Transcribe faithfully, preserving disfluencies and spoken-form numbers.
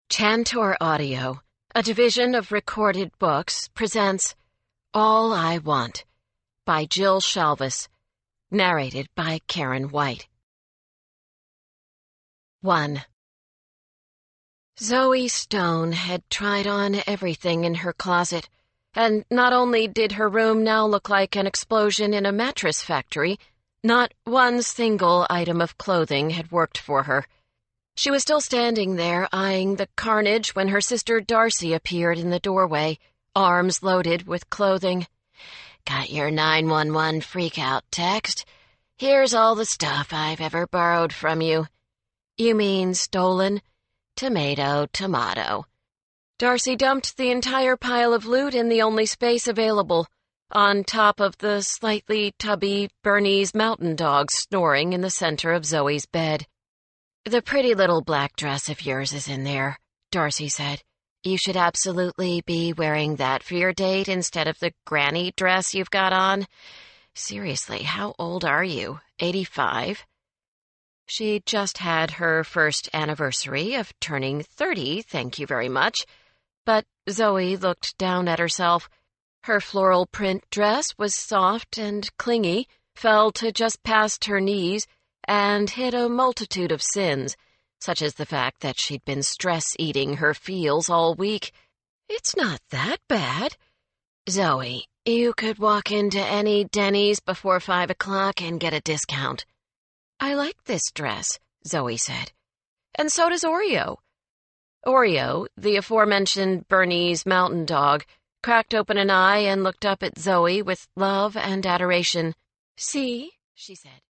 Chantor Audio, a division of Recorded Books, presents All I Want by Jill Shalvis, narrated by Karen White. one. Zoe Stone had tried on everything in her closet, and not only did her room now look like an explosion in a mattress factory, not one single item of clothing had worked for her. She was still standing there, eyeing the carnage, when her sister Darcy appeared in the doorway, arms loaded with clothing. "Got your nine one one freak-out text? Here's all the stuff I've ever borrowed from you." "You mean stolen?" "Tomato, tomato." Darcy dumped the entire pile of loot in the only space available, on top of the slightly tubby Bernese Mountain Dog snoring in the center of Zoe's bed. "The pretty little black dress of yours is in there," Darcy said. "You should absolutely be wearing that for your date instead of the granny dress you've got on. Seriously, how old are you? eighty-five? She'd just had her first anniversary of turning thirty, thank you very much. But Zoe looked down at herself. Her floral print dress was soft and clingy, fell to just past her knees, and hid a multitude of sins, such as the fact that she'd been stress-eating her feels all week. "It's not that bad. Zoe, you could walk into any Denny's before five o'clock and get a discount." "I like this dress," Zoe said. "And so does Oreo." Oreo, the aforementioned Bernese Mountain Dog, cracked open an eye and looked up at Zoe with love and adoration. "See," she said.